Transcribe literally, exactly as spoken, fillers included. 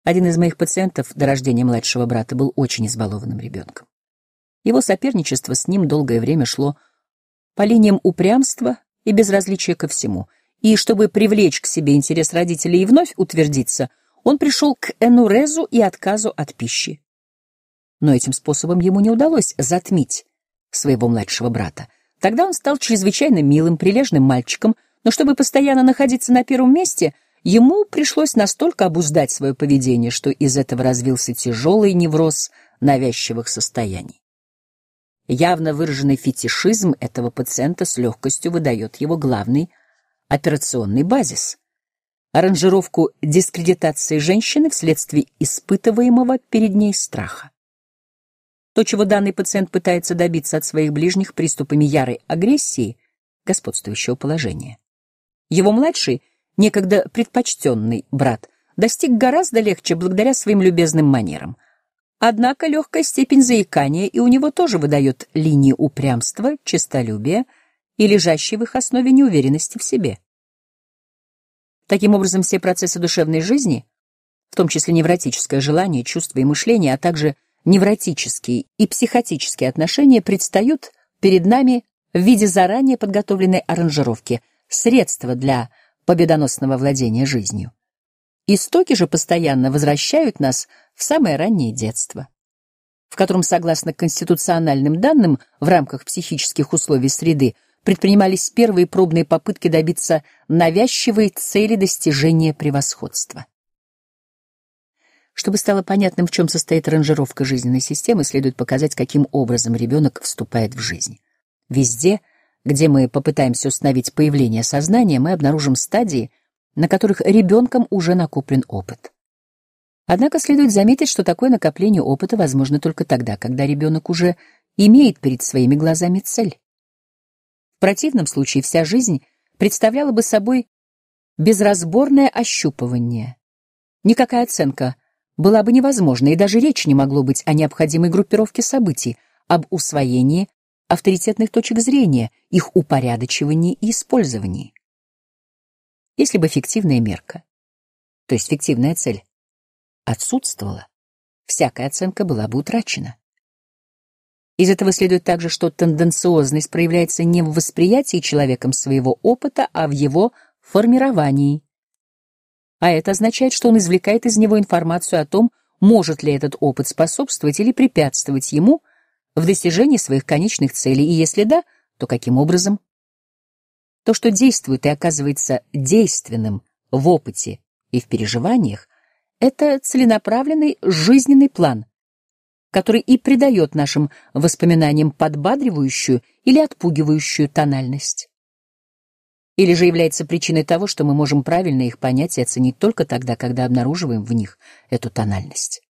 Один из моих пациентов до рождения младшего брата был очень избалованным ребенком. Его соперничество с ним долгое время шло по линиям упрямства и безразличия ко всему, и чтобы привлечь к себе интерес родителей и вновь утвердиться, он пришел к энурезу и отказу от пищи. Но этим способом ему не удалось затмить своего младшего брата. Тогда он стал чрезвычайно милым, прилежным мальчиком, но чтобы постоянно находиться на первом месте, ему пришлось настолько обуздать свое поведение, что из этого развился тяжелый невроз навязчивых состояний. Явно выраженный фетишизм этого пациента с легкостью выдает его главный операционный базис — аранжировку дискредитации женщины вследствие испытываемого перед ней страха. То, чего данный пациент пытается добиться от своих ближних приступами ярой агрессии, господствующего положения, его младший, некогда предпочтенный брат, достиг гораздо легче благодаря своим любезным манерам. Однако легкая степень заикания и у него тоже выдает линии упрямства, честолюбия и лежащей в их основе неуверенности в себе. Таким образом, все процессы душевной жизни, в том числе невротическое желание, чувства и мышление, а также невротические и психотические отношения, предстают перед нами в виде заранее подготовленной аранжировки, средства для победоносного владения жизнью. Истоки же постоянно возвращают нас в самое раннее детство, в котором, согласно конституциональным данным, в рамках психических условий среды предпринимались первые пробные попытки добиться навязчивой цели достижения превосходства. Чтобы стало понятным, в чем состоит аранжировка жизненной системы, следует показать, каким образом ребенок вступает в жизнь. Везде, где мы попытаемся установить появление сознания, мы обнаружим стадии, на которых ребенком уже накоплен опыт. Однако следует заметить, что такое накопление опыта возможно только тогда, когда ребенок уже имеет перед своими глазами цель. В противном случае вся жизнь представляла бы собой безразборное ощупывание. Никакая оценка была бы невозможна, и даже речи не могло быть о необходимой группировке событий, об усвоении авторитетных точек зрения, их упорядочивании и использовании. Если бы фиктивная мерка, то есть фиктивная цель, отсутствовала, всякая оценка была бы утрачена. Из этого следует также, что тенденциозность проявляется не в восприятии человеком своего опыта, а в его формировании. А это означает, что он извлекает из него информацию о том, может ли этот опыт способствовать или препятствовать ему в достижении своих конечных целей, и если да, то каким образом? То, что действует и оказывается действенным в опыте и в переживаниях, это целенаправленный жизненный план, который и придает нашим воспоминаниям подбадривающую или отпугивающую тональность. Или же является причиной того, что мы можем правильно их понять и оценить только тогда, когда обнаруживаем в них эту тональность.